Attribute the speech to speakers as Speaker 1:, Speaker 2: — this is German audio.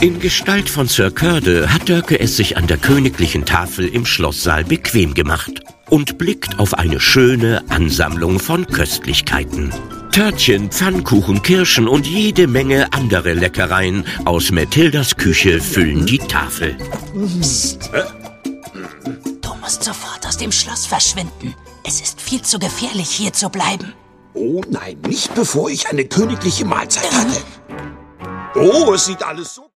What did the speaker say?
Speaker 1: In Gestalt von Sir Körde hat Dörke es sich an der königlichen Tafel im Schlosssaal bequem gemacht und blickt auf eine schöne Ansammlung von Köstlichkeiten. Törtchen, Pfannkuchen, Kirschen und jede Menge andere Leckereien aus Methildas Küche füllen die Tafel.
Speaker 2: Psst. Du musst sofort aus dem Schloss verschwinden. Es ist viel zu gefährlich, hier zu bleiben.
Speaker 3: Oh nein, nicht bevor ich eine königliche Mahlzeit hatte. Oh, es sieht alles so...